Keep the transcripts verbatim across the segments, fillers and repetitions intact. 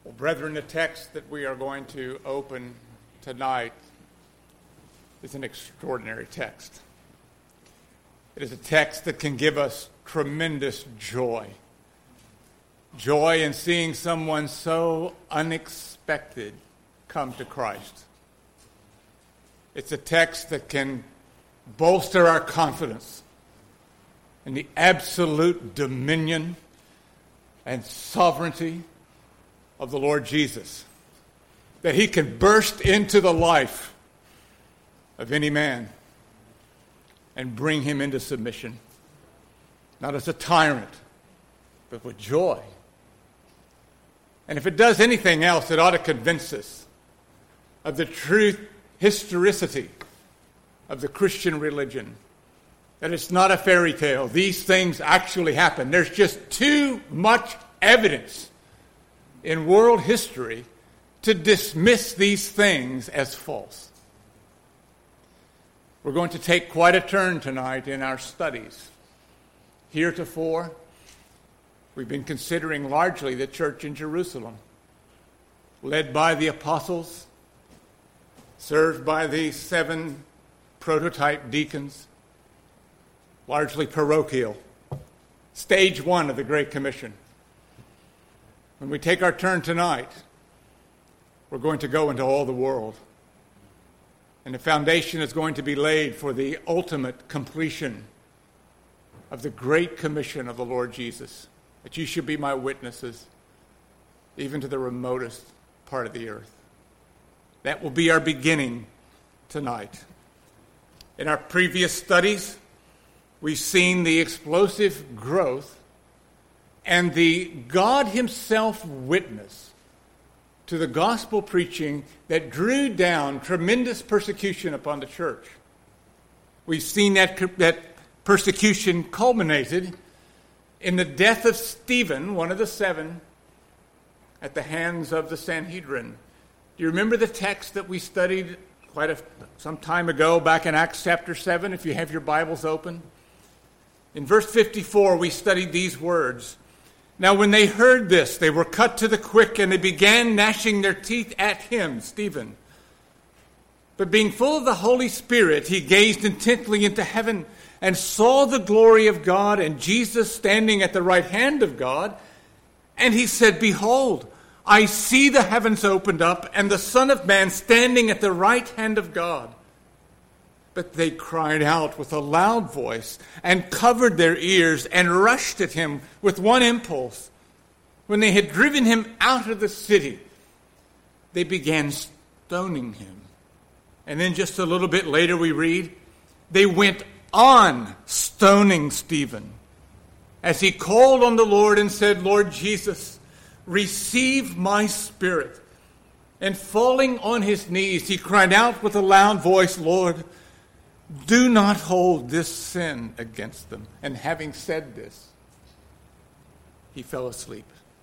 Well, brethren, the text that we are going to open tonight is an extraordinary text. It is a text that can give us tremendous joy. Joy in seeing someone so unexpected come to Christ. It's a text that can bolster our confidence in the absolute dominion and sovereignty of the Lord Jesus, that he can burst into the life of any man and bring him into submission, not as a tyrant, but with joy. And if it does anything else, it ought to convince us of the true historicity of the Christian religion, that it's not a fairy tale. These things actually happen. There's just too much evidence in world history to dismiss these things as false. We're going to take quite a turn tonight in our studies. Heretofore, we've been considering largely the church in Jerusalem, led by the apostles, served by the seven prototype deacons, largely parochial. Stage one of the Great Commission. When we take our turn tonight, we're going to go into all the world. And the foundation is going to be laid for the ultimate completion of the Great Commission of the Lord Jesus, that you should be my witnesses, even to the remotest part of the earth. That will be our beginning tonight. In our previous studies, we've seen the explosive growth and the God himself witness to the gospel preaching that drew down tremendous persecution upon the church. We've seen that, that persecution culminated in the death of Stephen, one of the seven, at the hands of the Sanhedrin. Do you remember the text that we studied quite a, some time ago, back in Acts chapter seven, if you have your Bibles open? In verse fifty-four, we studied these words. Now when they heard this, they were cut to the quick, and they began gnashing their teeth at him, Stephen. But being full of the Holy Spirit, he gazed intently into heaven and saw the glory of God and Jesus standing at the right hand of God. And he said, Behold, I see the heavens opened up and the Son of Man standing at the right hand of God. But they cried out with a loud voice and covered their ears and rushed at him with one impulse. When they had driven him out of the city, they began stoning him. And then just a little bit later we read, they went on stoning Stephen as he called on the Lord and said, Lord Jesus, receive my spirit. And falling on his knees, he cried out with a loud voice, Lord, do not hold this sin against them. And having said this, he fell asleep.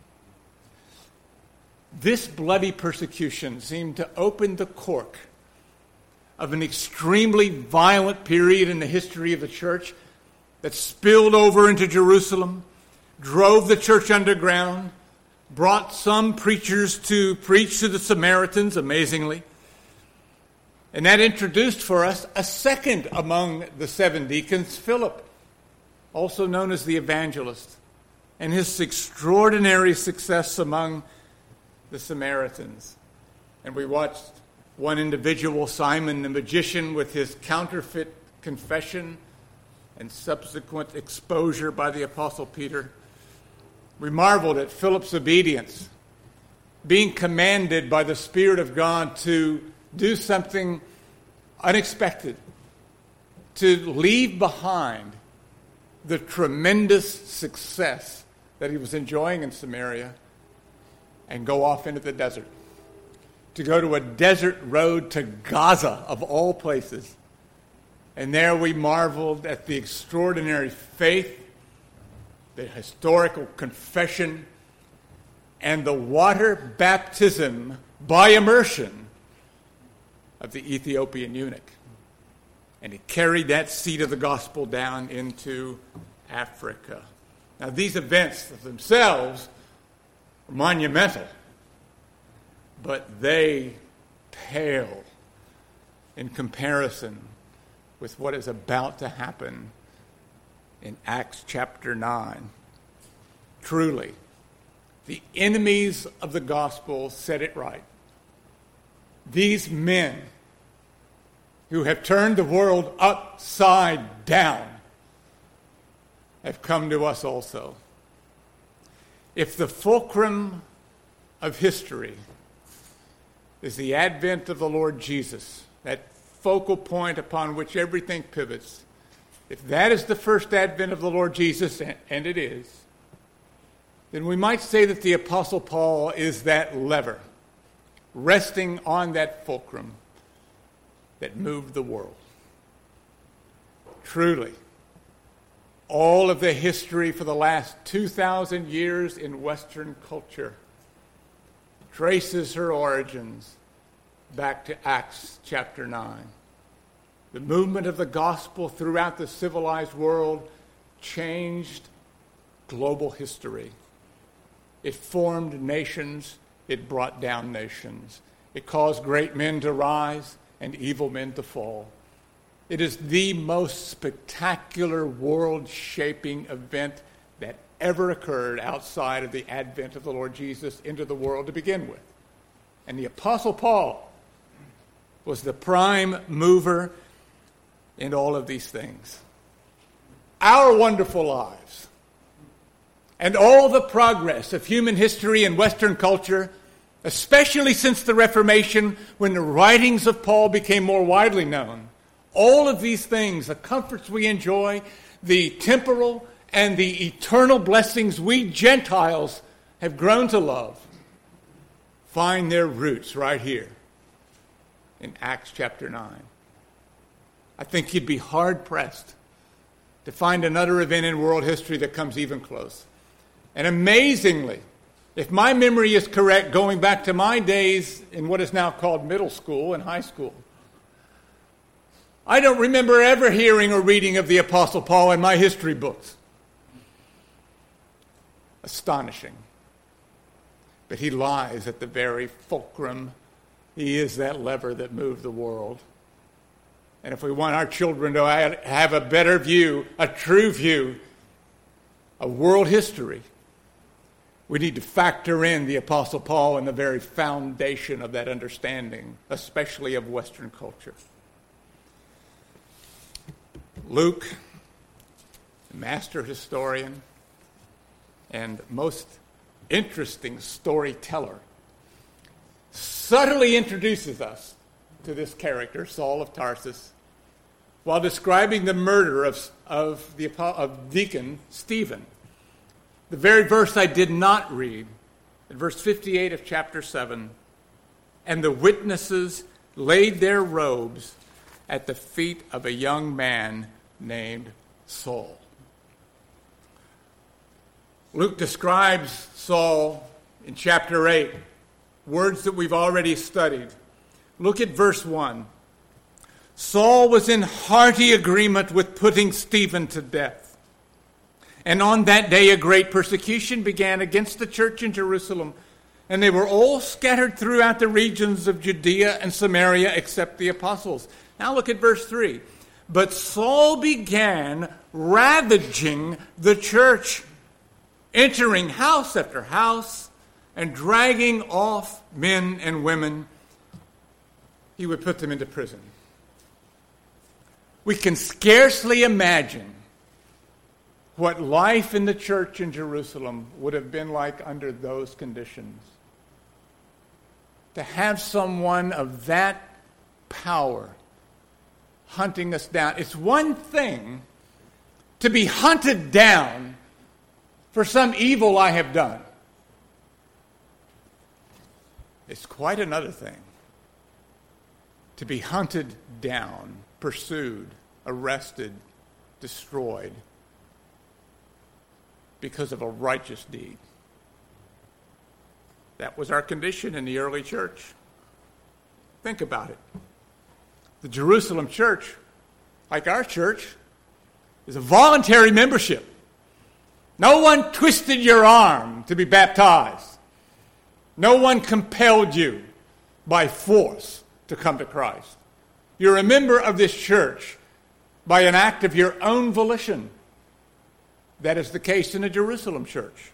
This bloody persecution seemed to open the cork of an extremely violent period in the history of the church that spilled over into Jerusalem, drove the church underground, brought some preachers to preach to the Samaritans, amazingly. And that introduced for us a second among the seven deacons, Philip, also known as the evangelist, and his extraordinary success among the Samaritans. And we watched one individual, Simon the magician, with his counterfeit confession and subsequent exposure by the Apostle Peter. We marveled at Philip's obedience, being commanded by the Spirit of God to do something unexpected, to leave behind the tremendous success that he was enjoying in Samaria and go off into the desert, to go to a desert road to Gaza, of all places. And there we marveled at the extraordinary faith, the historical confession, and the water baptism by immersion of the Ethiopian eunuch. And he carried that seed of the gospel down into Africa. Now, these events themselves are monumental. but they pale in comparison with what is about to happen in Acts chapter nine. Truly, the enemies of the gospel said it right. These men who have turned the world upside down have come to us also. If the fulcrum of history is the advent of the Lord Jesus, that focal point upon which everything pivots, if that is the first advent of the Lord Jesus, and it is, then we might say that the Apostle Paul is that lever resting on that fulcrum that moved the world. Truly, all of the history for the last two thousand years in Western culture traces her origins back to Acts chapter nine. The movement of the gospel throughout the civilized world changed global history. It formed nations. It brought down nations. It caused great men to rise and evil men to fall. It is the most spectacular world-shaping event that ever occurred outside of the advent of the Lord Jesus into the world to begin with. And the Apostle Paul was the prime mover in all of these things. Our wonderful lives and all the progress of human history and Western culture, especially since the Reformation, when the writings of Paul became more widely known, all of these things, the comforts we enjoy, the temporal and the eternal blessings we Gentiles have grown to love, find their roots right here in Acts chapter nine. I think you'd be hard-pressed to find another event in world history that comes even close. And amazingly, if my memory is correct, going back to my days in what is now called middle school and high school, I don't remember ever hearing or reading of the Apostle Paul in my history books. Astonishing. But he lies at the very fulcrum. He is that lever that moved the world. And if we want our children to have a better view, a true view of world history, we need to factor in the Apostle Paul in the very foundation of that understanding, especially of Western culture. Luke, the master historian and most interesting storyteller, subtly introduces us to this character, Saul of Tarsus, while describing the murder of, of, the, of deacon Stephen. The very verse I did not read, in verse fifty-eight of chapter seven, and the witnesses laid their robes at the feet of a young man named Saul. Luke describes Saul in chapter eight, words that we've already studied. Look at verse one. Saul was in hearty agreement with putting Stephen to death. And on that day a great persecution began against the church in Jerusalem, and they were all scattered throughout the regions of Judea and Samaria except the apostles. Now look at verse three. But Saul began ravaging the church, entering house after house and dragging off men and women. He would put them into prison. We can scarcely imagine what life in the church in Jerusalem would have been like under those conditions. To have someone of that power hunting us down. It's one thing to be hunted down for some evil I have done. It's quite another thing to be hunted down, pursued, arrested, destroyed because of a righteous deed. That was our condition in the early church. Think about it. The Jerusalem church, like our church, is a voluntary membership. No one twisted your arm to be baptized. No one compelled you. by force to come to Christ. You're a member of this church by an act of your own volition. That is the case in the Jerusalem church.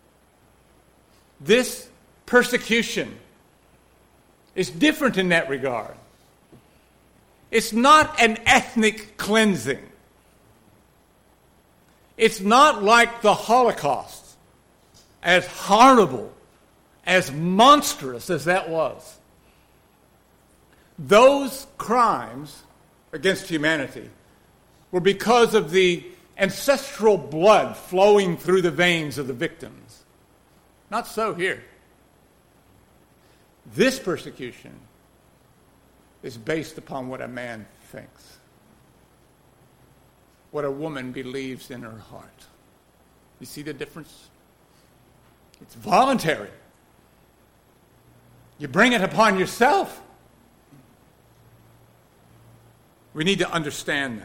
This persecution is different in that regard. It's not an ethnic cleansing. It's not like the Holocaust, as horrible, as monstrous as that was. Those crimes against humanity were because of the ancestral blood flowing through the veins of the victims. Not so here. This persecution is based upon what a man thinks, what a woman believes in her heart. You see the difference? It's voluntary. You bring it upon yourself. We need to understand that.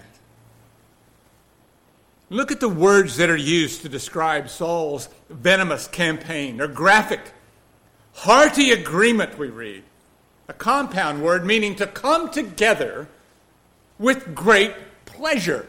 Look at the words that are used to describe Saul's venomous campaign. They're graphic. Hearty agreement, we read. A compound word meaning to come together with great pleasure.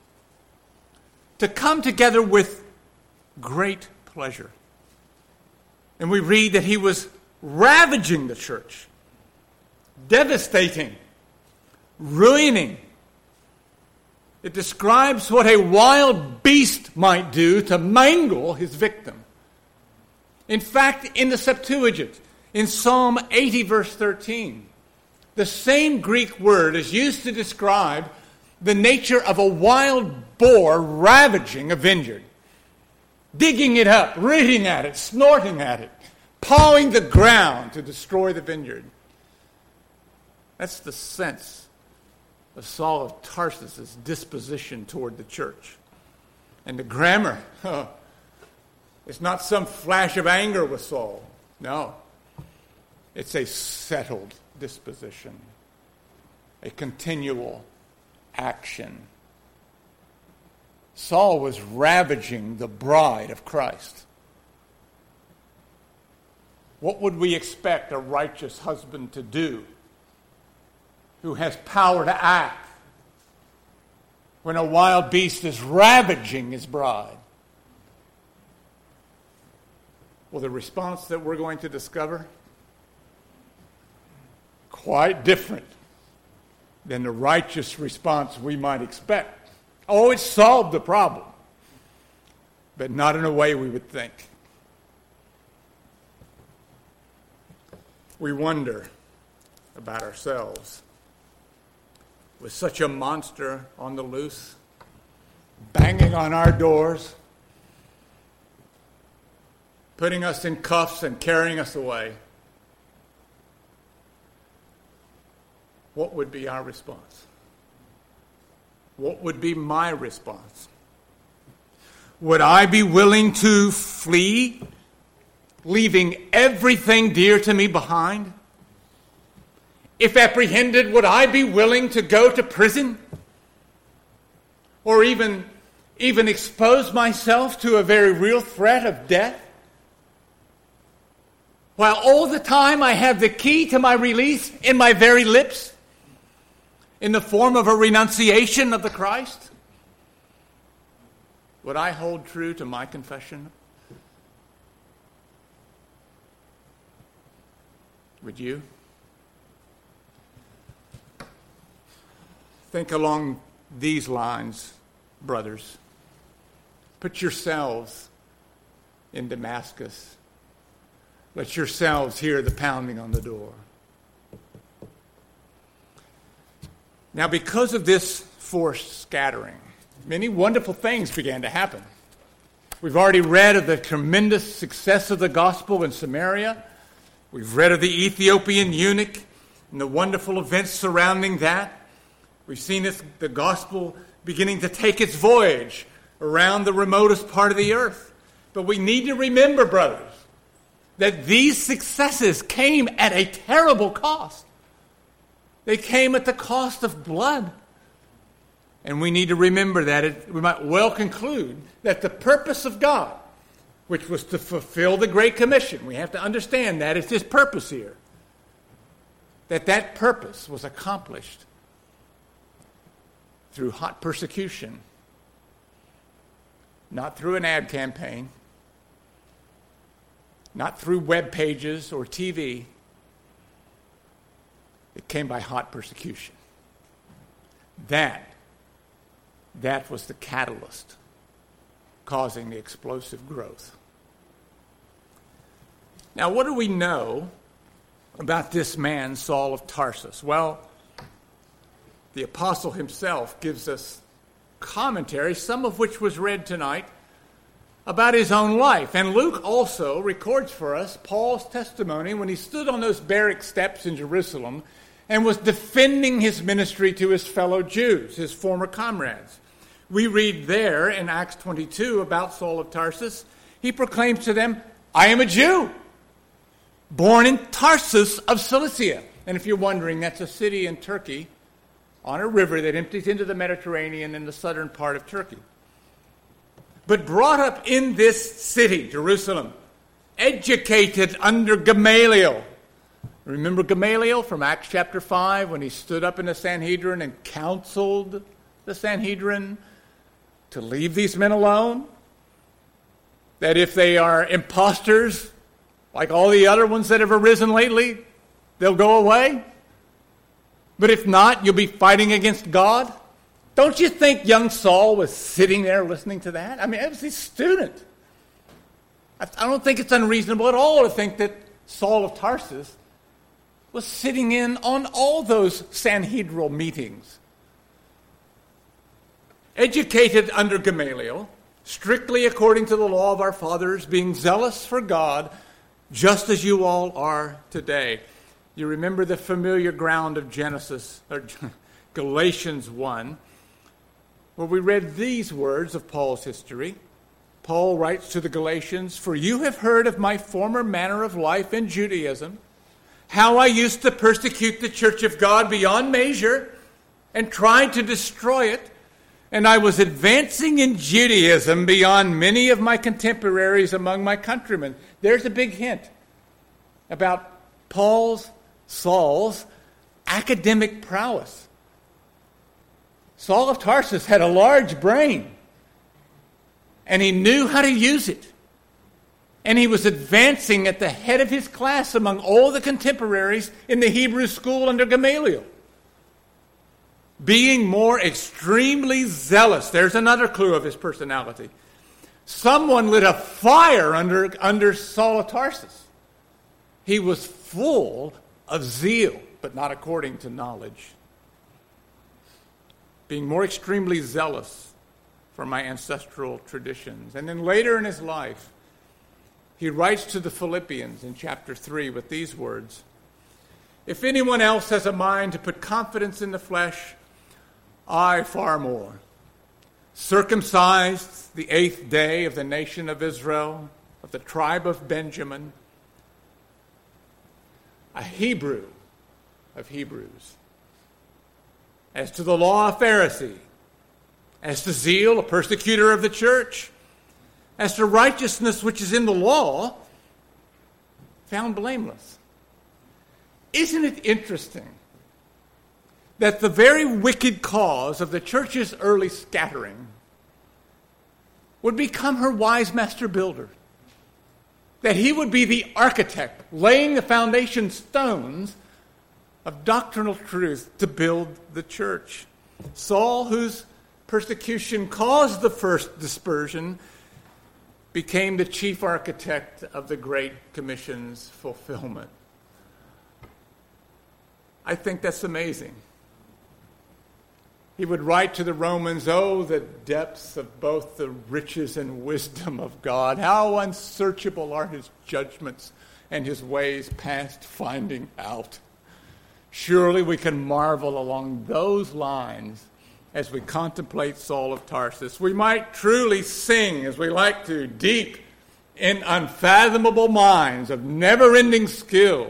To come together with great pleasure. And we read that he was ravaging the church, devastating, ruining. It describes what a wild beast might do to mangle his victim. In fact, in the Septuagint, in Psalm eighty, verse thirteen, the same Greek word is used to describe the nature of a wild boar ravaging a vineyard, digging it up, rooting at it, snorting at it, pawing the ground to destroy the vineyard. That's the sense of Saul of Tarsus' disposition toward the church. And the grammar, oh, it's not some flash of anger with Saul. No. It's a settled disposition, a continual action. Saul was ravaging the bride of Christ. What would we expect a righteous husband to do who has power to act when a wild beast is ravaging his bride? Well, the response that we're going to discover, quite different than the righteous response we might expect. Oh, it solved the problem, but not in a way we would think. We wonder about ourselves. With such a monster on the loose, banging on our doors, putting us in cuffs and carrying us away, what would be our response? What would be my response? Would I be willing to flee, leaving everything dear to me behind? If apprehended, would I be willing to go to prison? Or even, even expose myself to a very real threat of death? While all the time I have the key to my release in my very lips, in the form of a renunciation of the Christ? Would I hold true to my confession? Would you? Think along these lines, brothers. Put yourselves in Damascus. Let yourselves hear the pounding on the door. Now, because of this forced scattering, many wonderful things began to happen. We've already read of the tremendous success of the gospel in Samaria. We've read of the Ethiopian eunuch and the wonderful events surrounding that. We've seen this, the gospel beginning to take its voyage around the remotest part of the earth. But we need to remember, brothers, that these successes came at a terrible cost. They came at the cost of blood. And we need to remember that. It, we might well conclude that the purpose of God, which was to fulfill the Great Commission, we have to understand that it's His purpose here. that that purpose was accomplished through hot persecution, not through an ad campaign, not through web pages or T V. It came by hot persecution. That, that was the catalyst causing the explosive growth. Now, what do we know about this man, Saul of Tarsus? Well, the apostle himself gives us commentary, some of which was read tonight, about his own life. And Luke also records for us Paul's testimony when he stood on those barrack steps in Jerusalem and was defending his ministry to his fellow Jews, his former comrades. We read there in Acts twenty-two about Saul of Tarsus. He proclaims to them, "I am a Jew, born in Tarsus of Cilicia." And if you're wondering, that's a city in Turkey on a river that empties into the Mediterranean in the southern part of Turkey. But brought up in this city, Jerusalem, educated under Gamaliel. Remember Gamaliel from Acts chapter five when he stood up in the Sanhedrin and counseled the Sanhedrin to leave these men alone? That if they are imposters, like all the other ones that have arisen lately, they'll go away? But if not, you'll be fighting against God? Don't you think young Saul was sitting there listening to that? I mean, it was his student. I don't think it's unreasonable at all to think that Saul of Tarsus was sitting in on all those Sanhedrin meetings. Educated under Gamaliel, strictly according to the law of our fathers, being zealous for God, just as you all are today. You remember the familiar ground of Genesis, or Galatians one, where we read these words of Paul's history. Paul writes to the Galatians, "For you have heard of my former manner of life in Judaism, how I used to persecute the church of God beyond measure and tried to destroy it. And I was advancing in Judaism beyond many of my contemporaries among my countrymen." There's a big hint about Paul's, Saul's academic prowess. Saul of Tarsus had a large brain, and he knew how to use it. And he was advancing at the head of his class among all the contemporaries in the Hebrew school under Gamaliel. Being more extremely zealous. There's another clue of his personality. Someone lit a fire under, under Saul of Tarsus. He was full of zeal, but not according to knowledge. Being more extremely zealous for my ancestral traditions. And then later in his life, he writes to the Philippians in chapter three with these words, "If anyone else has a mind to put confidence in the flesh, I far more. Circumcised the eighth day of the nation of Israel, of the tribe of Benjamin, a Hebrew of Hebrews. As to the law, a Pharisee. As to zeal, a persecutor of the church. As to righteousness which is in the law, found blameless." Isn't it interesting that the very wicked cause of the church's early scattering would become her wise master builder? That he would be the architect, laying the foundation stones of doctrinal truth to build the church. Saul, whose persecution caused the first dispersion, became the chief architect of the Great Commission's fulfillment. I think that's amazing. He would write to the Romans, "Oh, the depths of both the riches and wisdom of God. How unsearchable are his judgments and his ways past finding out." Surely we can marvel along those lines as we contemplate Saul of Tarsus. We might truly sing, as we like to, deep in unfathomable minds of never-ending skill.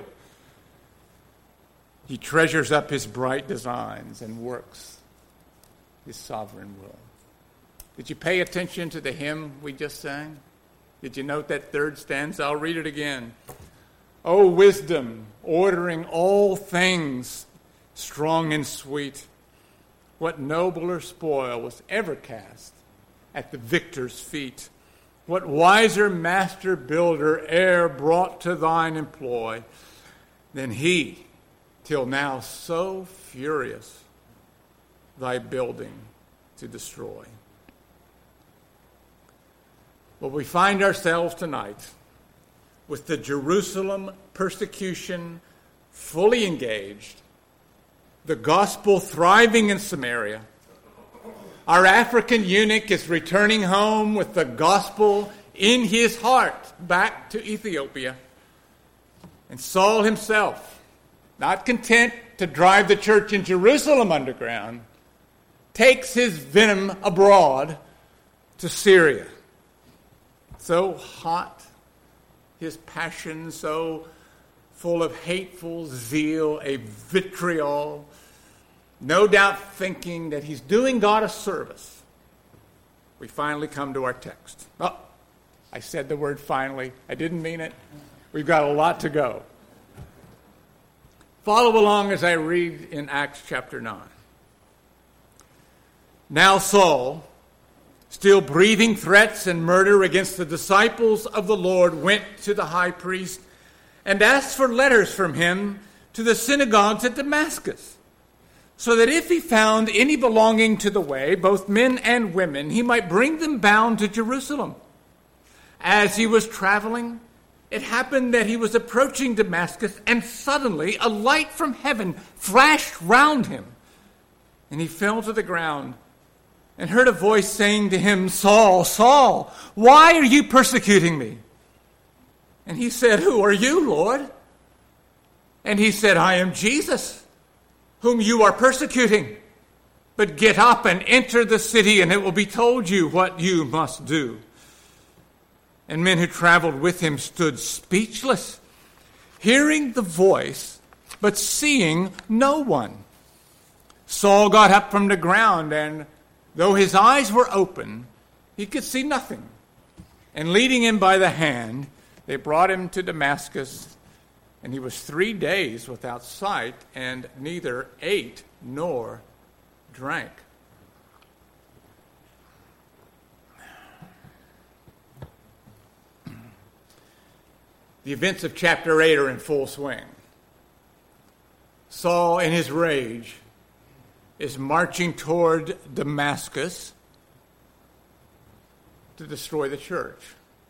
He treasures up his bright designs and works his sovereign will. Did you pay attention to the hymn we just sang? Did you note that third stanza? I'll read it again. O wisdom, ordering all things strong and sweet, what nobler spoil was ever cast at the victor's feet? What wiser master builder e'er brought to thine employ than he, till now so furious, thy building to destroy? Well, we find ourselves tonight with the Jerusalem persecution fully engaged, the gospel thriving in Samaria. Our African eunuch is returning home with the gospel in his heart back to Ethiopia. And Saul himself, not content to drive the church in Jerusalem underground, takes his venom abroad to Syria. So hot, his passion so full of hateful zeal, a vitriol, no doubt thinking that he's doing God a service. We finally come to our text. Oh, I said the word finally. I didn't mean it. We've got a lot to go. Follow along as I read in Acts chapter nine. Now Saul, still breathing threats and murder against the disciples of the Lord, went to the high priest and asked for letters from him to the synagogues at Damascus, so that if he found any belonging to the way, both men and women, he might bring them bound to Jerusalem. As he was traveling, it happened that he was approaching Damascus, and suddenly a light from heaven flashed round him, and he fell to the ground and heard a voice saying to him, Saul, Saul, why are you persecuting me? And he said, Who are you, Lord? And he said, I am Jesus, whom you are persecuting. But get up and enter the city, and it will be told you what you must do. And men who traveled with him stood speechless, hearing the voice, but seeing no one. Saul got up from the ground, and though his eyes were open, he could see nothing. And leading him by the hand, they brought him to Damascus, and he was three days without sight, and neither ate nor drank. The events of chapter eight are in full swing. Saul, in his rage, is marching toward Damascus to destroy the church.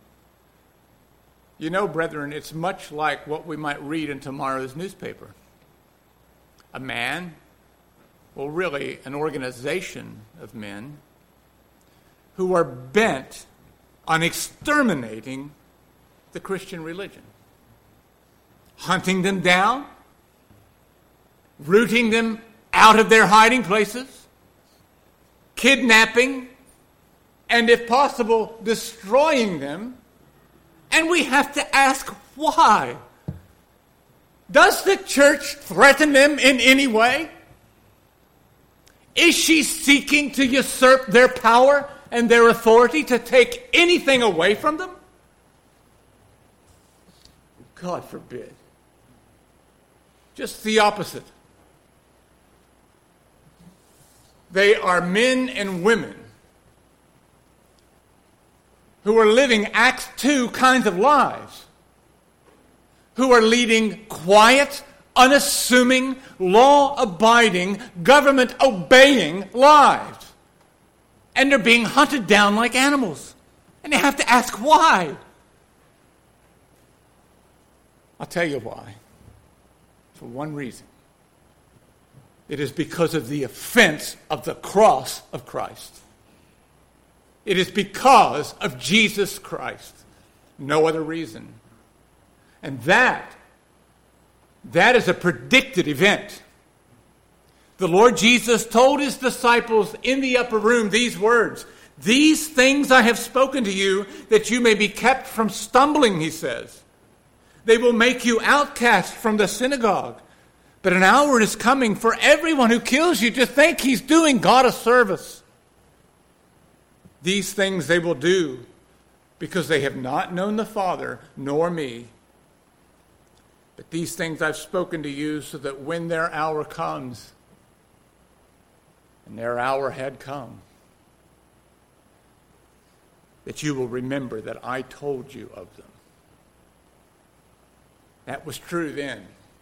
You know, brethren, it's much like what we might read in tomorrow's newspaper. A man, well, really an organization of men, who are bent on exterminating the Christian religion, hunting them down, rooting them out of their hiding places, kidnapping, and if possible, destroying them. And we have to ask why. Does the church threaten them in any way? Is she seeking to usurp their power and their authority, to take anything away from them? God forbid. Just the opposite. They are men and women who are living Acts two kinds of lives, who are leading quiet, unassuming, law-abiding, government-obeying lives. And they're being hunted down like animals. And they have to ask why. I'll tell you why. For one reason. It is because of the offense of the cross of Christ. It is because of Jesus Christ. No other reason. And that, that is a predicted event. The Lord Jesus told his disciples in the upper room these words, "These things I have spoken to you, that you may be kept from stumbling," he says. "They will make you outcast from the synagogue. But an hour is coming for everyone who kills you to think he's doing God a service. These things they will do because they have not known the Father nor me. But these things I've spoken to you so that when their hour comes, and their hour had come, that you will remember that I told you of them. That was true then.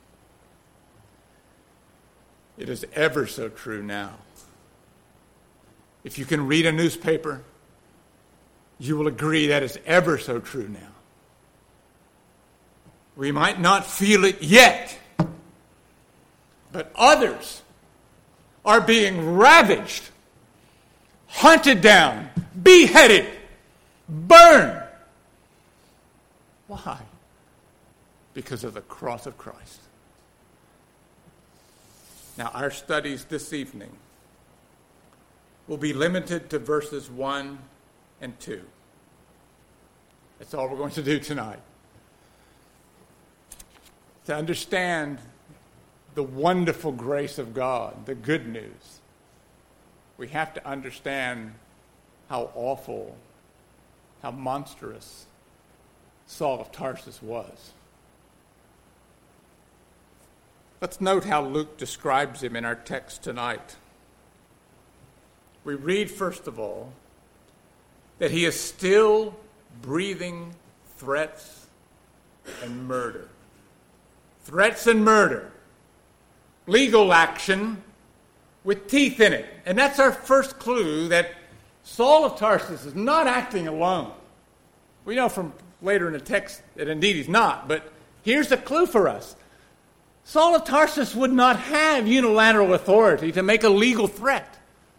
It is ever so true now. If you can read a newspaper, you will agree that is ever so true now. We might not feel it yet, but others are being ravaged, hunted down, beheaded, burned. Why? Because of the cross of Christ. Now, our studies this evening will be limited to verses one and two. That's all we're going to do tonight. To understand the wonderful grace of God, the good news, we have to understand how awful, how monstrous Saul of Tarsus was. Let's note how Luke describes him in our text tonight. We read, first of all, that he is still breathing threats and murder. Threats and murder. Legal action with teeth in it. And that's our first clue that Saul of Tarsus is not acting alone. We know from later in the text that indeed he's not, but here's a clue for us. Saul of Tarsus would not have unilateral authority to make a legal threat,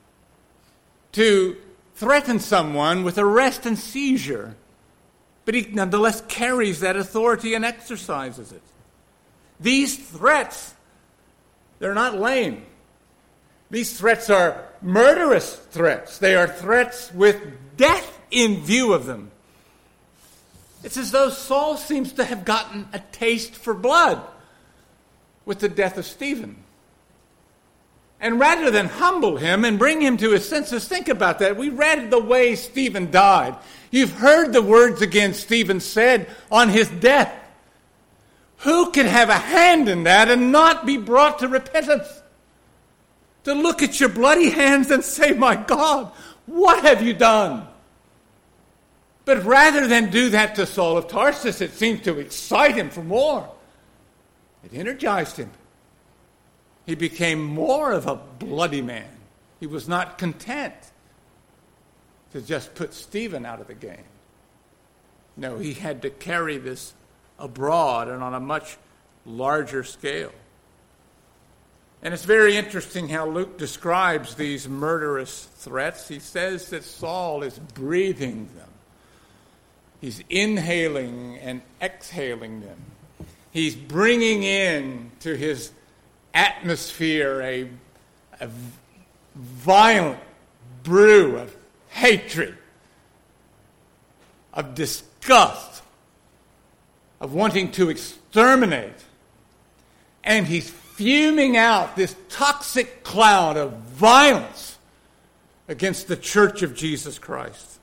to threaten someone with arrest and seizure, but he nonetheless carries that authority and exercises it. These threats, they're not lame. These threats are murderous threats. They are threats with death in view of them. It's as though Saul seems to have gotten a taste for blood with the death of Stephen. And rather than humble him and bring him to his senses, think about that. We read the way Stephen died. You've heard the words again Stephen said on his death. Who could have a hand in that and not be brought to repentance? To look at your bloody hands and say, my God, what have you done? But rather than do that to Saul of Tarsus, it seemed to excite him for more. It energized him. He became more of a bloody man. He was not content to just put Stephen out of the game. No, he had to carry this abroad and on a much larger scale. And it's very interesting how Luke describes these murderous threats. He says that Saul is breathing them. He's inhaling and exhaling them. He's bringing in to his atmosphere a, a violent brew of hatred, of disgust, of wanting to exterminate. And he's fuming out this toxic cloud of violence against the church of Jesus Christ.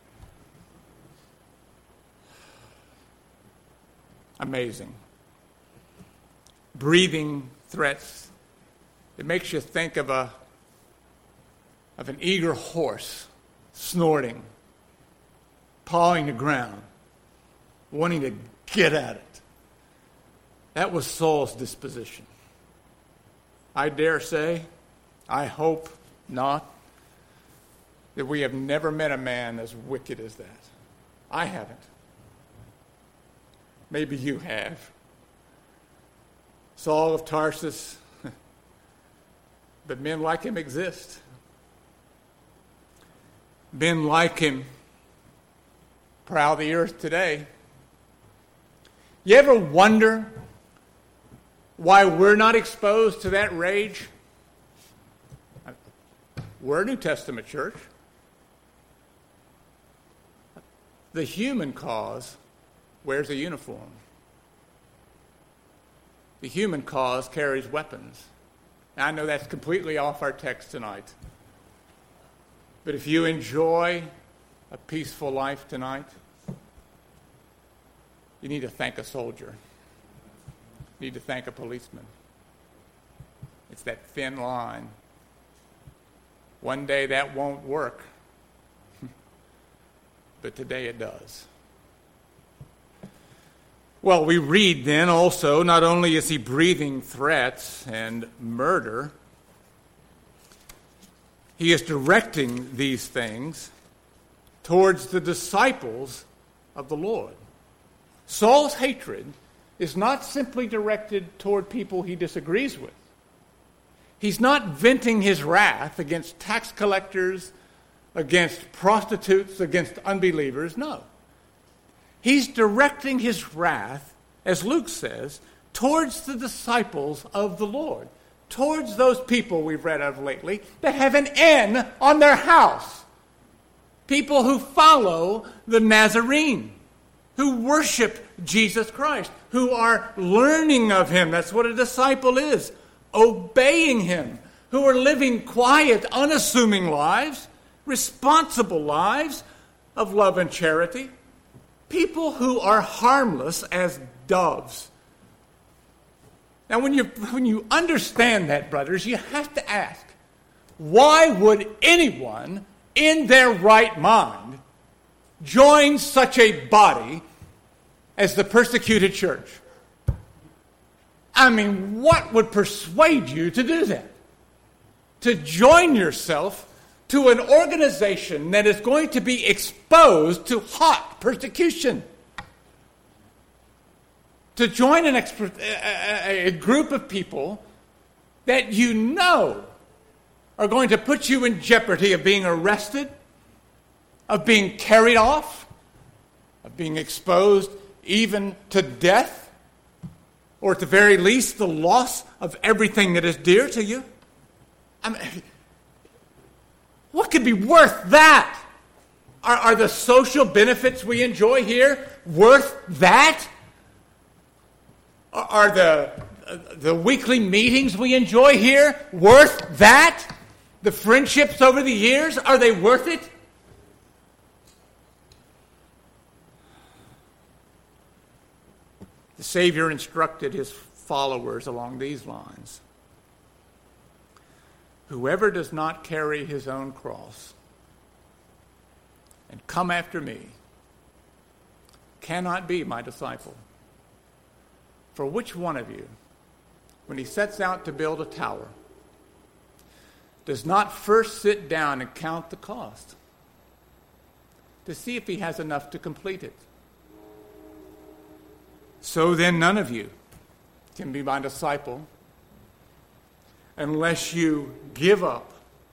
Amazing. Breathing threats. It makes you think of a of an eager horse snorting, pawing the ground, wanting to get at it. That was Saul's disposition. I dare say, I hope not, that we have never met a man as wicked as that. I haven't. Maybe you have. Saul of Tarsus, but men like him exist. Men like him prowl the earth today. You ever wonder why we're not exposed to that rage? We're a New Testament church. The human cause wears a uniform. The human cause carries weapons. Now, I know that's completely off our text tonight. But if you enjoy a peaceful life tonight, you need to thank a soldier. need to thank a policeman. It's that thin line. One day that won't work, but today it does. Well, we read then also, not only is he breathing threats and murder, he is directing these things towards the disciples of the Lord. Saul's hatred is not simply directed toward people he disagrees with. He's not venting his wrath against tax collectors, against prostitutes, against unbelievers. No. He's directing his wrath, as Luke says, towards the disciples of the Lord, towards those people we've read of lately that have an N on their house. People who follow the Nazarene, who worship Jesus Christ, who are learning of him. That's what a disciple is, obeying him, who are living quiet, unassuming lives, responsible lives of love and charity. People who are harmless as doves. Now, when you when you understand that, brothers, you have to ask, why would anyone in their right mind join such a body as the persecuted church? I mean, what would persuade you to do that? To join yourself to an organization that is going to be exposed to hot persecution. To join an exp- a, a group of people that you know are going to put you in jeopardy of being arrested, of being carried off, of being exposed even to death, or at the very least the loss of everything that is dear to you. I mean, what could be worth that? Are, are the social benefits we enjoy here worth that? Are, are the, uh, the weekly meetings we enjoy here worth that? The friendships over the years, are they worth it? The Savior instructed his followers along these lines. Whoever does not carry his own cross and come after me cannot be my disciple. For which one of you, when he sets out to build a tower, does not first sit down and count the cost to see if he has enough to complete it? So then none of you can be my disciple unless you give up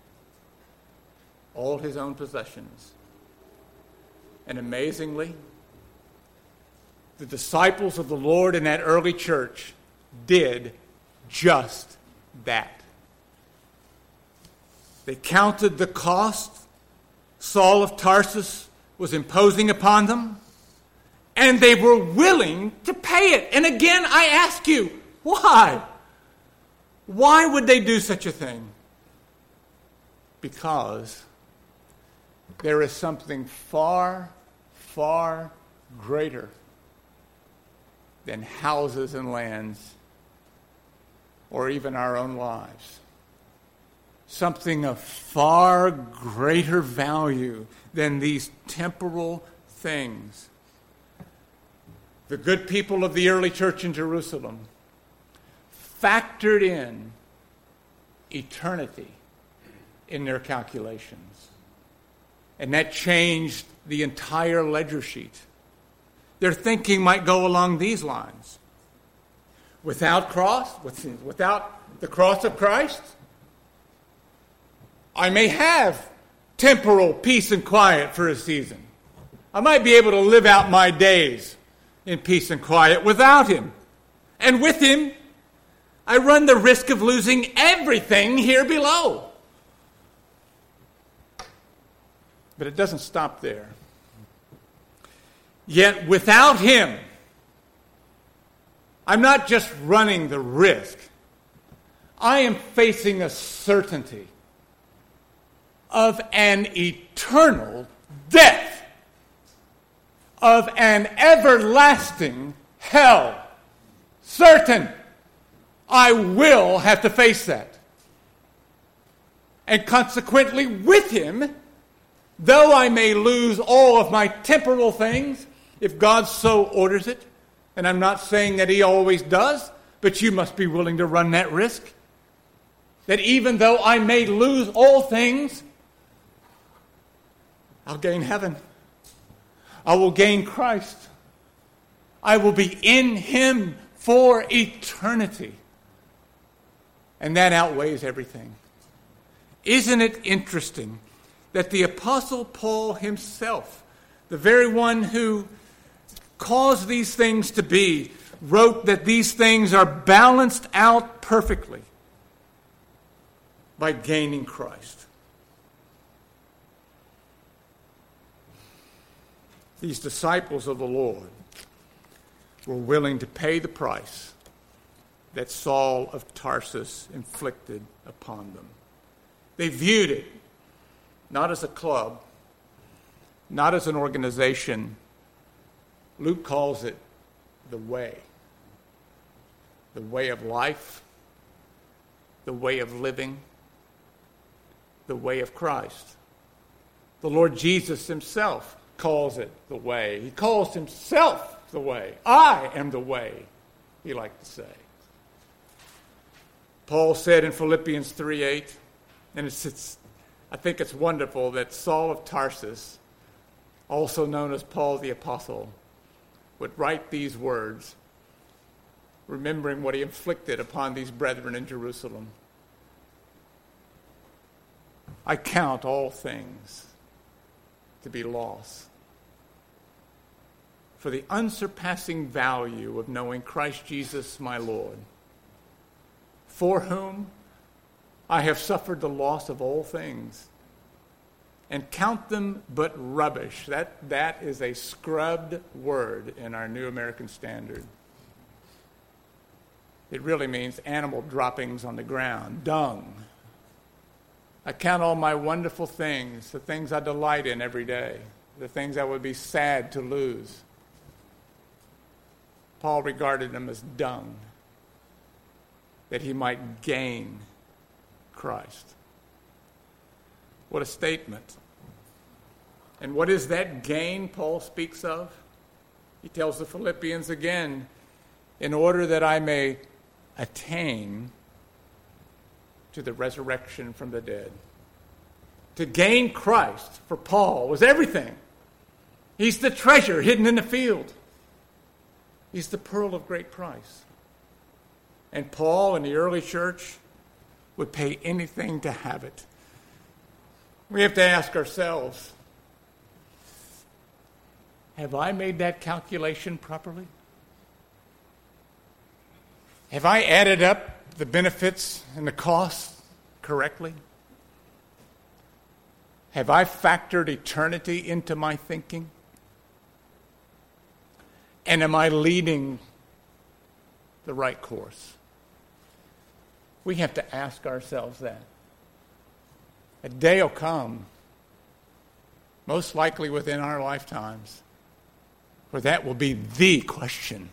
all his own possessions. And amazingly, the disciples of the Lord in that early church did just that. They counted the cost Saul of Tarsus was imposing upon them, and they were willing to pay it. And again, I ask you, why? Why would they do such a thing? Because there is something far, far greater than houses and lands or even our own lives. Something of far greater value than these temporal things. The good people of the early church in Jerusalem factored in eternity in their calculations. And that changed the entire ledger sheet. Their thinking might go along these lines. Without cross, without the cross of Christ, I may have temporal peace and quiet for a season. I might be able to live out my days in peace and quiet without him. And with him, I run the risk of losing everything here below. But it doesn't stop there. Yet without him, I'm not just running the risk. I am facing a certainty of an eternal death, of an everlasting hell. certain. I will have to face that. And consequently, with him, though I may lose all of my temporal things, if God so orders it, and I'm not saying that he always does, but you must be willing to run that risk, that even though I may lose all things, I'll gain heaven. I will gain Christ. I will be in him for eternity. And that outweighs everything. Isn't it interesting that the Apostle Paul himself, the very one who caused these things to be, wrote that these things are balanced out perfectly by gaining Christ. These disciples of the Lord were willing to pay the price that Saul of Tarsus inflicted upon them. They viewed it not as a club, not as an organization. Luke calls it the way. The way of life, the way of living, the way of Christ. The Lord Jesus himself calls it the way. He calls himself the way. I am the way, he liked to say. Paul said in Philippians three eight, and it's, it's, I think it's wonderful that Saul of Tarsus, also known as Paul the Apostle, would write these words, remembering what he inflicted upon these brethren in Jerusalem. I count all things to be loss for the unsurpassing value of knowing Christ Jesus my Lord, for whom I have suffered the loss of all things, and count them but rubbish. That, that is a scrubbed word in our New American Standard. It really means animal droppings on the ground, dung. I count all my wonderful things, the things I delight in every day, the things I would be sad to lose. Paul regarded them as dung, that he might gain Christ. What a statement. And what is that gain Paul speaks of? He tells the Philippians again, in order that I may attain to the resurrection from the dead. To gain Christ for Paul was everything. He's the treasure hidden in the field. He's the pearl of great price. And Paul in the early church would pay anything to have it. We have to ask ourselves, have I made that calculation properly? Have I added up the benefits and the costs correctly? Have I factored eternity into my thinking? And am I leading the right course? We have to ask ourselves that. A day will come, most likely within our lifetimes, where that will be the question.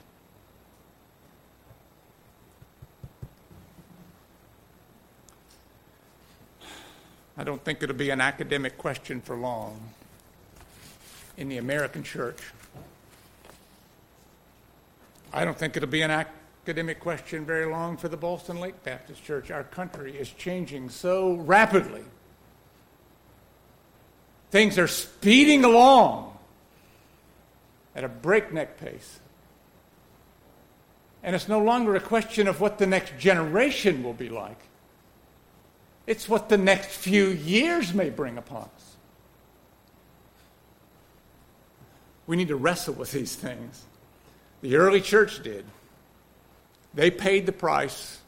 I don't think it'll be an academic question for long in the American church. I don't think it'll be an academic question very long for the Ballston Lake Baptist Church. Our country is changing so rapidly. Things are speeding along at a breakneck pace. And it's no longer a question of what the next generation will be like. It's what the next few years may bring upon us. We need to wrestle with these things. The early church did. They paid the price.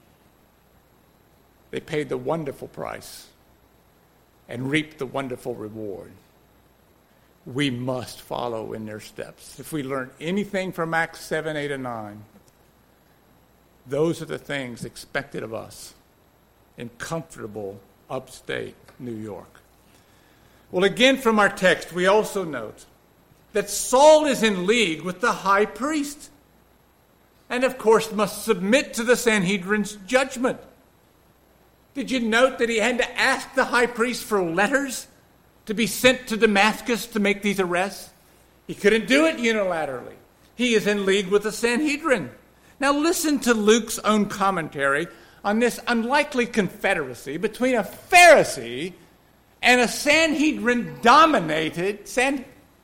They paid the wonderful price and reaped the wonderful reward. We must follow in their steps. If we learn anything from Acts seven, eight, and nine, those are the things expected of us in comfortable upstate New York. Well, again, from our text, we also note that Saul is in league with the high priest. and of course must submit to the Sanhedrin's judgment. Did you note that he had to ask the high priest for letters to be sent to Damascus to make these arrests? He couldn't do it unilaterally. He is in league with the Sanhedrin. Now listen to Luke's own commentary on this unlikely confederacy between a Pharisee and a Sanhedrin-dominated, San,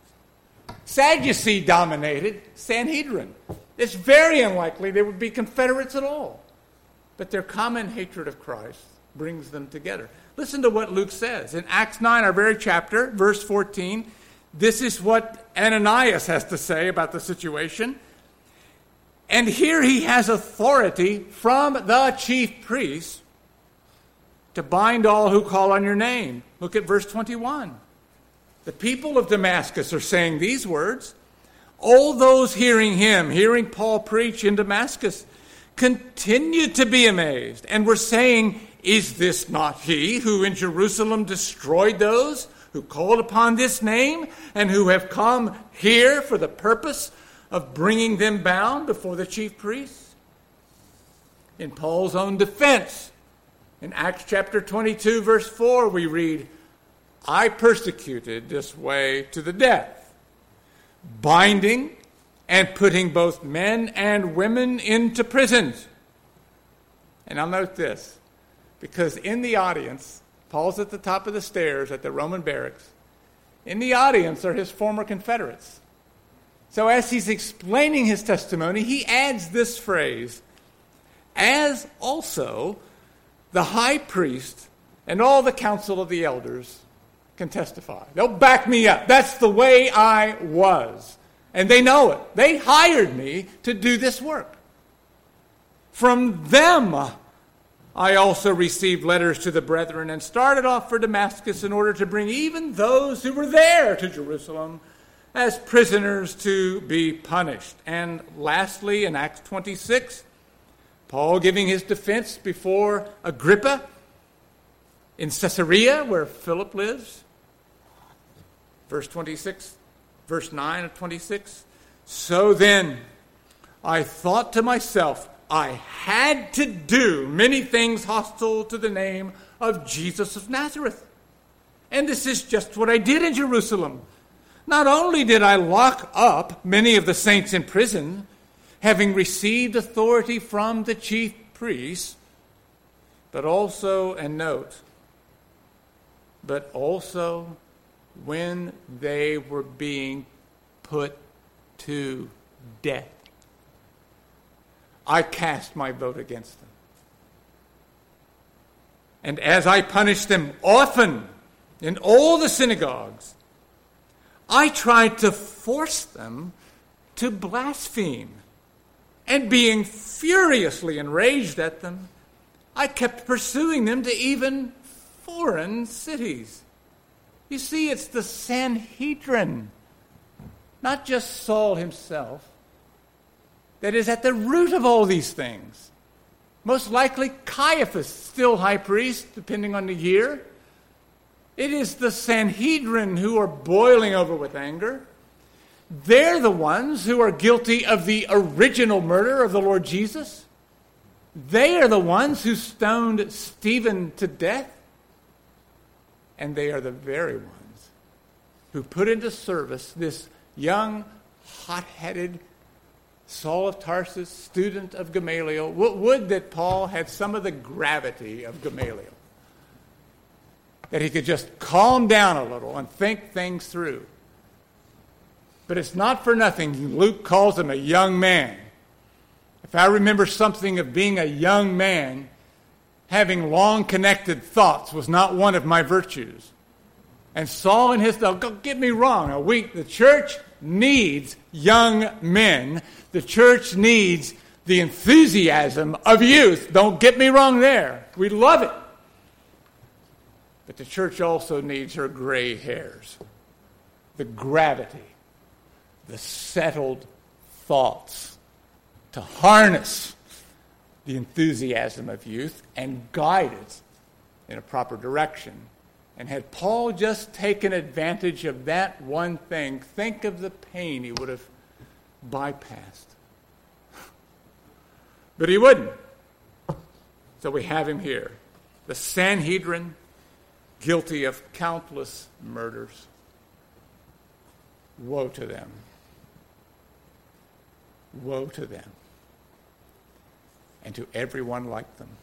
Sadducee-dominated Sanhedrin. It's very unlikely they would be confederates at all. But their common hatred of Christ brings them together. Listen to what Luke says. In Acts nine, our very chapter, verse fourteen, this is what Ananias has to say about the situation. And here he has authority from the chief priests to bind all who call on your name. Look at verse twenty-one. The people of Damascus are saying these words. All those hearing him, hearing Paul preach in Damascus, continued to be amazed and were saying, is this not he who in Jerusalem destroyed those who called upon this name and who have come here for the purpose of bringing them bound before the chief priests? In Paul's own defense, in Acts chapter twenty-two, verse four, we read, I persecuted this way to the death, binding and putting both men and women into prisons. And I'll note this, because in the audience, Paul's at the top of the stairs at the Roman barracks. In the audience are his former confederates. So as he's explaining his testimony, he adds this phrase, as also the high priest and all the council of the elders can testify. They'll back me up. That's the way I was. And they know it. They hired me to do this work. From them, I also received letters to the brethren and started off for Damascus in order to bring even those who were there to Jerusalem as prisoners to be punished. And lastly, in Acts twenty-six, Paul giving his defense before Agrippa in Caesarea, where Philip lives. Verse twenty-six, verse nine of twenty-six. So then, I thought to myself, I had to do many things hostile to the name of Jesus of Nazareth. And this is just what I did in Jerusalem. Not only did I lock up many of the saints in prison, having received authority from the chief priests, but also, and note, but also when they were being put to death, I cast my vote against them. And as I punished them often in all the synagogues, I tried to force them to blaspheme. And being furiously enraged at them, I kept pursuing them to even foreign cities. You see, it's the Sanhedrin, not just Saul himself, that is at the root of all these things. Most likely Caiaphas, still high priest, depending on the year. It is the Sanhedrin who are boiling over with anger. They're the ones who are guilty of the original murder of the Lord Jesus. They are the ones who stoned Stephen to death. And they are the very ones who put into service this young, hot-headed Saul of Tarsus, student of Gamaliel. Would that Paul had some of the gravity of Gamaliel, that he could just calm down a little and think things through. But it's not for nothing Luke calls him a young man. If I remember something of being a young man, having long connected thoughts was not one of my virtues. And Saul and his, don't get me wrong, a week, the church needs young men. The church needs the enthusiasm of youth. Don't get me wrong there. We love it. But the church also needs her gray hairs, the gravity, the settled thoughts to harness the enthusiasm of youth and guide it in a proper direction. And had Paul just taken advantage of that one thing, think of the pain he would have bypassed. But he wouldn't. So we have him here. The Sanhedrin, guilty of countless murders. Woe to them. Woe to them. And to everyone like them.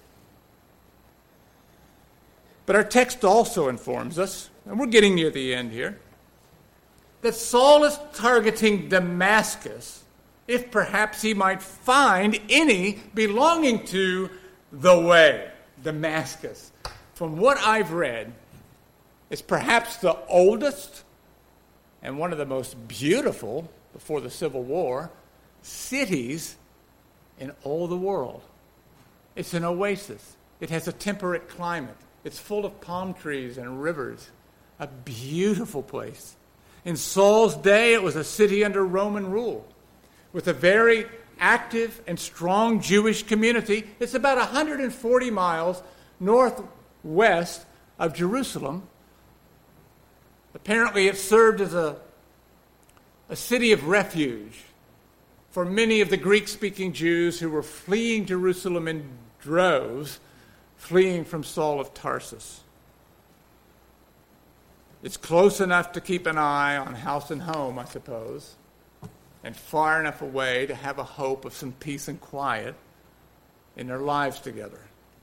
But our text also informs us, and we're getting near the end here, that Saul is targeting Damascus, if perhaps he might find any belonging to the way, Damascus. From what I've read, it's perhaps the oldest and one of the most beautiful, before the Civil War, cities in all the world. It's an oasis. It has a temperate climate. It's full of palm trees and rivers. A beautiful place. In Saul's day, it was a city under Roman rule, with a very active and strong Jewish community. It's about one hundred forty miles northwest of Jerusalem. Apparently, it served as a, a city of refuge for many of the Greek-speaking Jews who were fleeing Jerusalem in droves, fleeing from Saul of Tarsus. It's close enough to keep an eye on house and home, I suppose, and far enough away to have a hope of some peace and quiet in their lives together.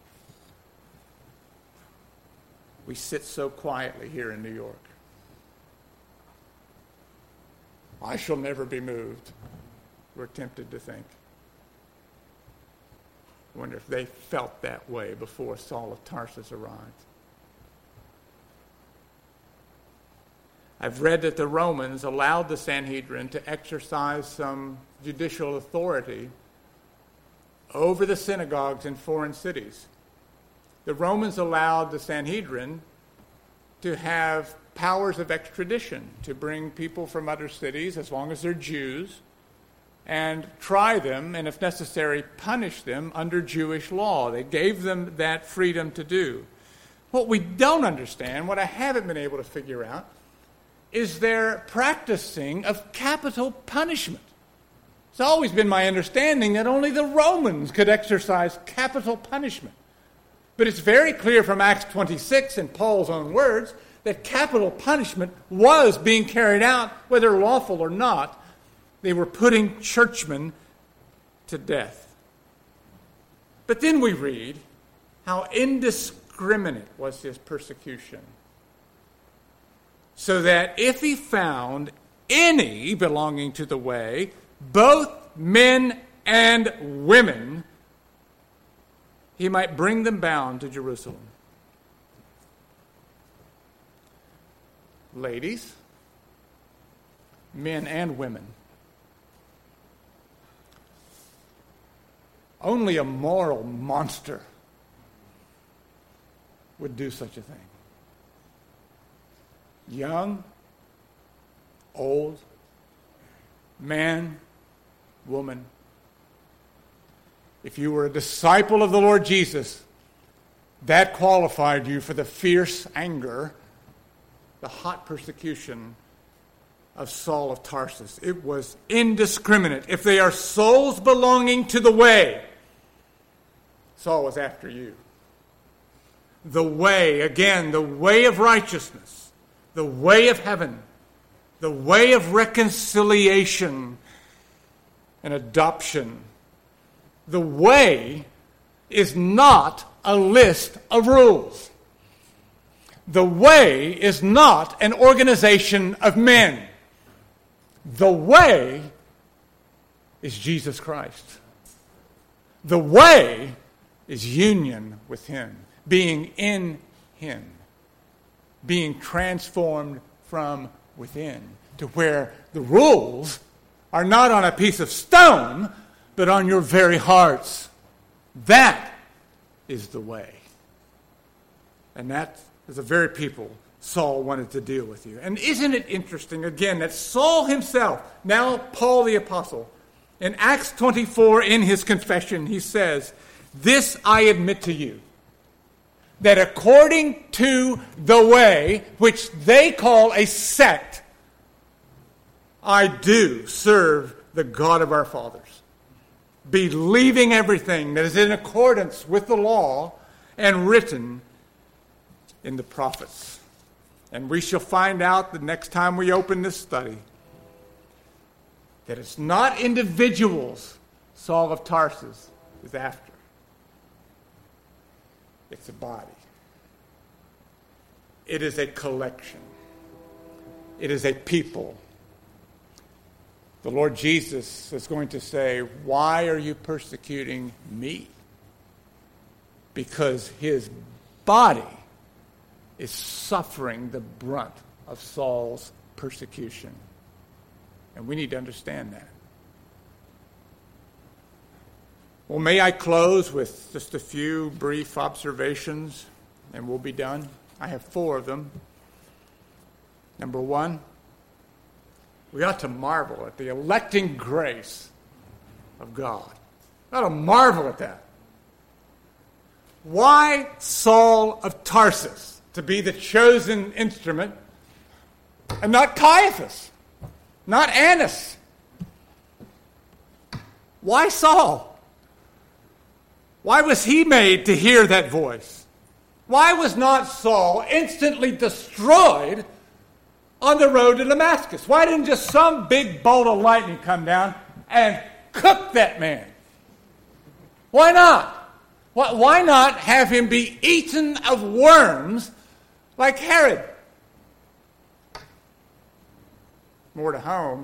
We sit so quietly here in New York. I shall never be moved, we're tempted to think. I wonder if they felt that way before Saul of Tarsus arrived. I've read that the Romans allowed the Sanhedrin to exercise some judicial authority over the synagogues in foreign cities. The Romans allowed the Sanhedrin to have powers of extradition, to bring people from other cities, as long as they're Jews, and try them, and if necessary, punish them under Jewish law. They gave them that freedom to do. What we don't understand, what I haven't been able to figure out, is their practicing of capital punishment. It's always been my understanding that only the Romans could exercise capital punishment. But it's very clear from Acts twenty-six, in Paul's own words, that capital punishment was being carried out, whether lawful or not. They were putting churchmen to death. But then we read how indiscriminate was his persecution, so that if he found any belonging to the way, both men and women, he might bring them bound to Jerusalem. Ladies, men and women, only a moral monster would do such a thing. Young, old, man, woman. If you were a disciple of the Lord Jesus, that qualified you for the fierce anger, the hot persecution of Saul of Tarsus. It was indiscriminate. If they are souls belonging to the way, Saul was after you. The way, again, the way of righteousness, the way of heaven, the way of reconciliation and adoption. The way is not a list of rules. The way is not an organization of men. The way is Jesus Christ. The way is union with him, being in him, being transformed from within, to where the rules are not on a piece of stone, but on your very hearts. That is the way. And that is the very people Saul wanted to deal with you. And isn't it interesting, again, that Saul himself, now Paul the Apostle, in Acts twenty-four, in his confession, he says, "This I admit to you, that according to the way, which they call a sect, I do serve the God of our fathers." believing everything that is in accordance with the law and written in the prophets. And we shall find out the next time we open this study that it's not individuals Saul of Tarsus is after. It's a body. It is a collection. It is a people. The Lord Jesus is going to say, why are you persecuting me? Because his body is suffering the brunt of Saul's persecution. And we need to understand that. Well, may I close with just a few brief observations, and we'll be done. I have four of them. Number one, we ought to marvel at the electing grace of God. We ought to marvel at that. Why Saul of Tarsus to be the chosen instrument and not Caiaphas, not Annas? Why Saul? Why was he made to hear that voice? Why was not Saul instantly destroyed on the road to Damascus? Why didn't just some big bolt of lightning come down and cook that man? Why not? Why not have him be eaten of worms like Herod? More to home,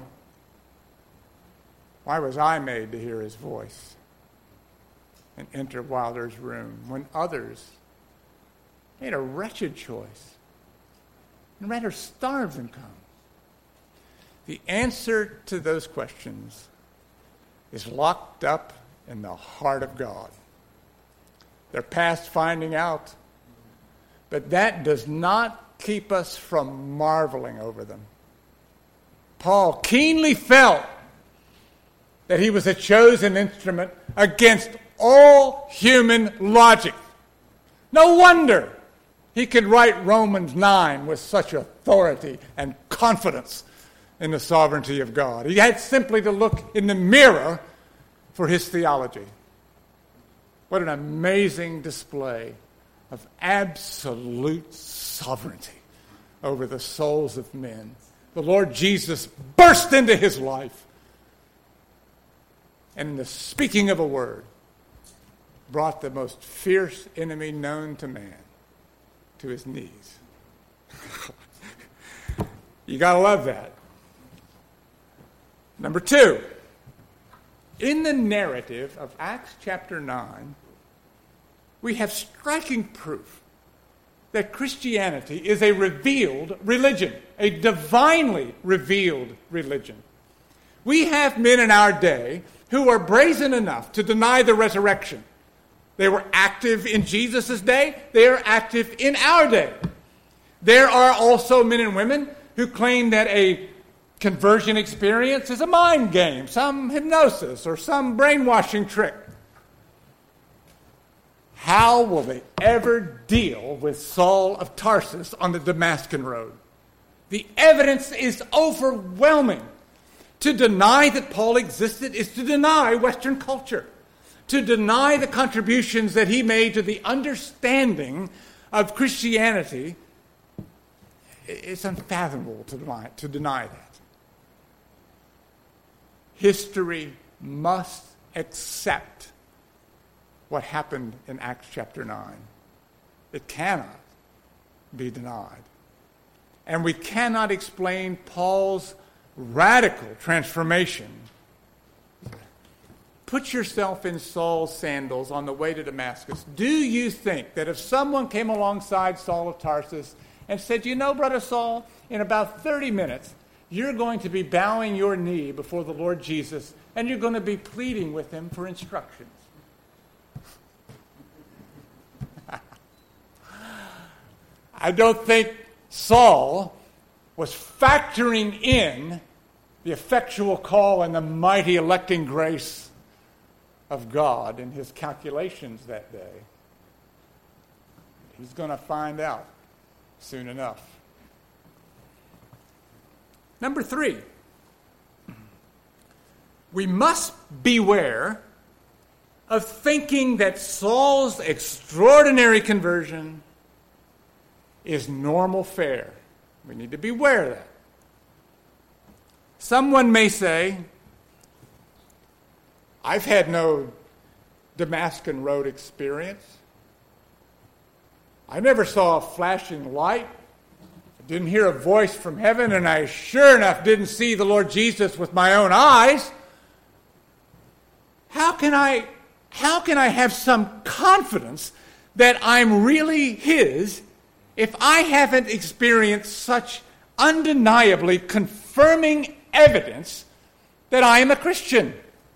why was I made to hear his voice and enter Wilder's room when others made a wretched choice and rather starve than come? The answer to those questions is locked up in the heart of God. They're past finding out, but that does not keep us from marveling over them. Paul keenly felt that he was a chosen instrument against all human logic. No wonder he could write Romans nine with such authority and confidence in the sovereignty of God. He had simply to look in the mirror for his theology. What an amazing display of absolute sovereignty over the souls of men. The Lord Jesus burst into his life, and in the speaking of a word, brought the most fierce enemy known to man to his knees. You gotta love that. Number two, in the narrative of Acts chapter nine, we have striking proof that Christianity is a revealed religion, a divinely revealed religion. We have men in our day who are brazen enough to deny the resurrection. They were active in Jesus' day. They are active in our day. There are also men and women who claim that a conversion experience is a mind game, some hypnosis, or some brainwashing trick. How will they ever deal with Saul of Tarsus on the Damascus road? The evidence is overwhelming. To deny that Paul existed is to deny Western culture. To deny the contributions that he made to the understanding of Christianity, it's unfathomable to deny, to deny that. History must accept what happened in Acts chapter nine. It cannot be denied. And we cannot explain Paul's radical transformation. Put yourself in Saul's sandals on the way to Damascus. Do you think that if someone came alongside Saul of Tarsus and said, you know, Brother Saul, in about thirty minutes, you're going to be bowing your knee before the Lord Jesus, and you're going to be pleading with him for instructions? I don't think Saul was factoring in the effectual call and the mighty electing grace of God in his calculations that day. He's going to find out soon enough. Number three, we must beware of thinking that Saul's extraordinary conversion is normal fare. We need to be aware of that. Someone may say, I've had no Damascus Road experience. I never saw a flashing light. I didn't hear a voice from heaven, and I sure enough didn't see the Lord Jesus with my own eyes. How can I, how can I have some confidence that I'm really His if I haven't experienced such undeniably confirming evidence that I am a Christian?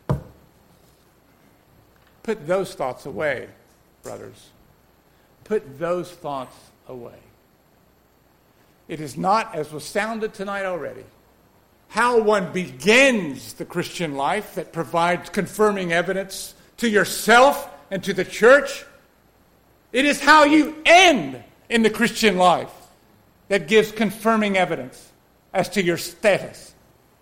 Put those thoughts away, brothers. Put those thoughts away. It is not, as was sounded tonight already, how one begins the Christian life that provides confirming evidence to yourself and to the church. It is how you end in the Christian life that gives confirming evidence as to your status.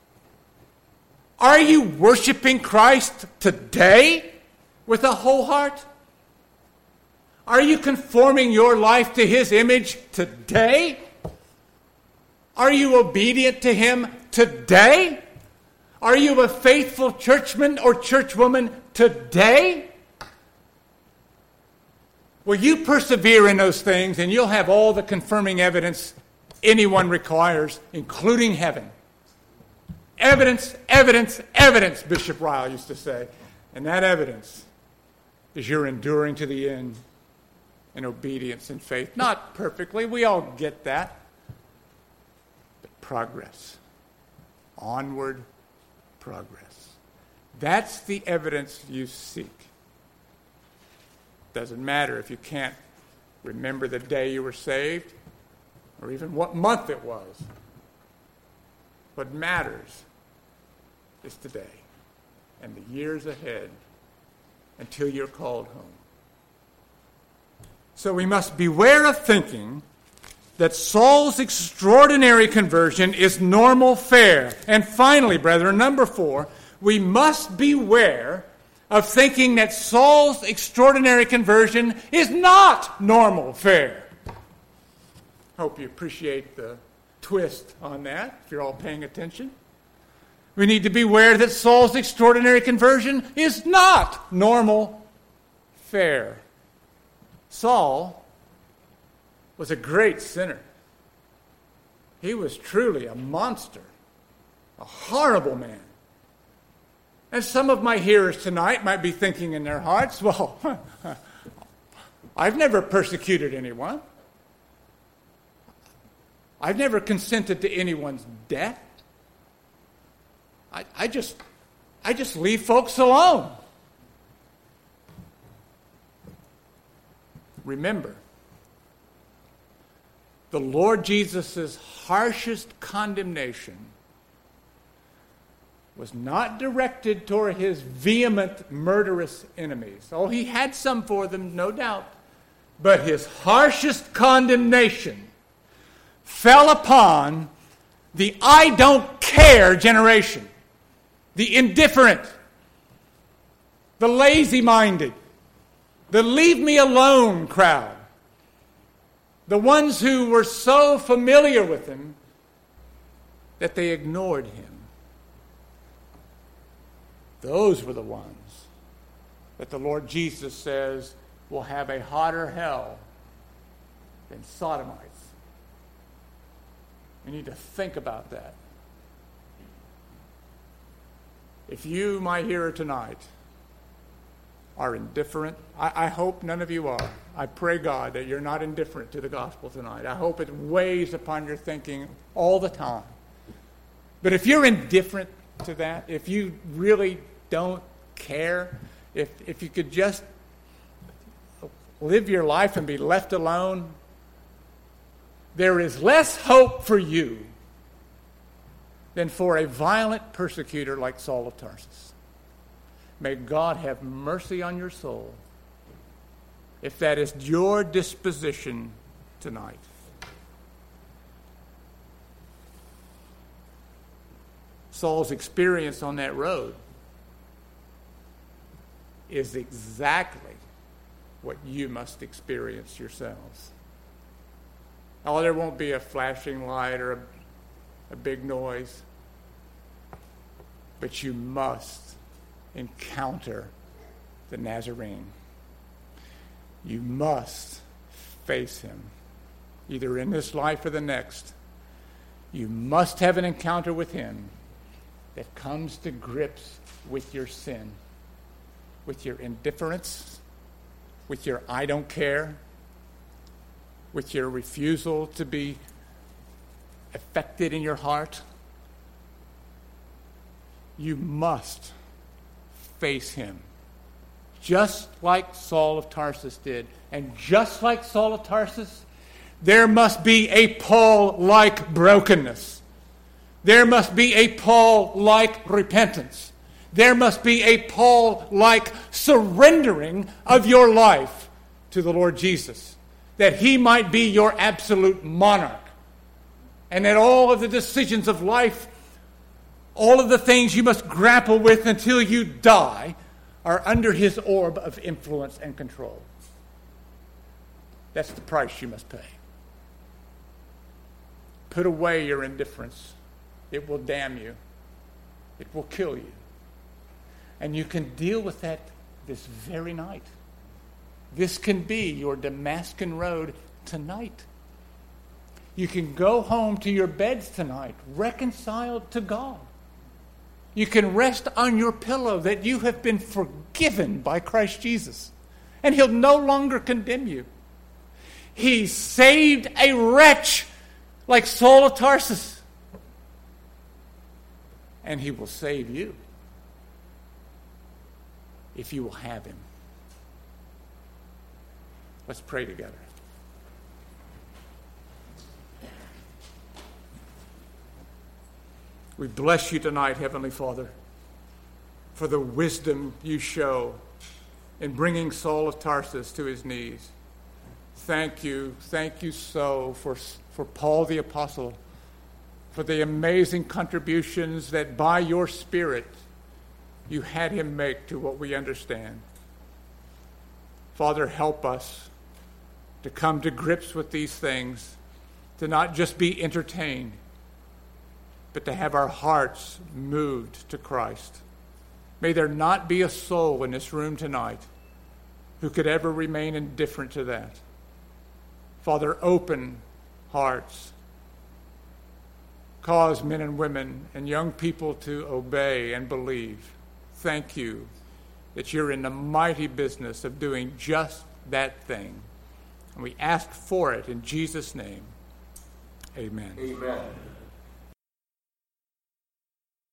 Are you worshiping Christ today with a whole heart? Are you conforming your life to His image today? Are you obedient to Him today? Are you a faithful churchman or churchwoman today? Will you persevere in those things, and you'll have all the confirming evidence anyone requires, including heaven. Evidence, evidence, evidence, Bishop Ryle used to say. And that evidence is your enduring to the end in obedience and faith. Not perfectly, we all get that. But progress. Onward progress. That's the evidence you seek. Doesn't matter if you can't remember the day you were saved or even what month it was. What matters is today and the years ahead until you're called home. So we must beware of thinking that Saul's extraordinary conversion is normal fare. And finally, brethren, number four, we must beware of thinking that Saul's extraordinary conversion is not normal fare. Hope you appreciate the twist on that, if you're all paying attention. We need to beware that Saul's extraordinary conversion is not normal fare. Saul was a great sinner. He was truly a monster, a horrible man. And some of my hearers tonight might be thinking in their hearts, well, I've never persecuted anyone. I've never consented to anyone's death. I, I just, I just leave folks alone. Remember, the Lord Jesus' harshest condemnation was not directed toward his vehement, murderous enemies. Oh, he had some for them, no doubt. But his harshest condemnation fell upon the I don't care generation, the indifferent, the lazy-minded, the leave me alone crowd, the ones who were so familiar with him that they ignored him. Those were the ones that the Lord Jesus says will have a hotter hell than Sodomites. We need to think about that. If you, my hearer tonight, are indifferent, I, I hope none of you are. I pray, God, that you're not indifferent to the gospel tonight. I hope it weighs upon your thinking all the time. But if you're indifferent to that, if you really don't care, if if you could just live your life and be left alone, there is less hope for you than for a violent persecutor like Saul of Tarsus. May God have mercy on your soul if that is your disposition tonight. Saul's experience on that road is exactly what you must experience yourselves. Oh, there won't be a flashing light or a, a big noise, but you must encounter the Nazarene. You must face him, either in this life or the next. You must have an encounter with him that comes to grips with your sin, with your indifference, with your I don't care, with your refusal to be affected in your heart. You must face him, just like Saul of Tarsus did. And just like Saul of Tarsus, there must be a Paul-like brokenness. There must be a Paul-like repentance. There must be a Paul-like surrendering of your life to the Lord Jesus, that he might be your absolute monarch, and that all of the decisions of life, all of the things you must grapple with until you die, are under his orb of influence and control. That's the price you must pay. Put away your indifference. It will damn you. It will kill you. And you can deal with that this very night. This can be your Damascus road tonight. You can go home to your beds tonight, reconciled to God. You can rest on your pillow that you have been forgiven by Christ Jesus, and he'll no longer condemn you. He saved a wretch like Saul of Tarsus, and he will save you if you will have him. Let's pray together. We bless you tonight, Heavenly Father, for the wisdom you show in bringing Saul of Tarsus to his knees. Thank you, thank you so for, for Paul the Apostle, for the amazing contributions that by your Spirit you had him make to what we understand. Father, help us to come to grips with these things, to not just be entertained, but to have our hearts moved to Christ. May there not be a soul in this room tonight who could ever remain indifferent to that. Father, open hearts. Cause men and women and young people to obey and believe. Thank you that you're in the mighty business of doing just that thing. And we ask for it in Jesus' name. Amen. Amen.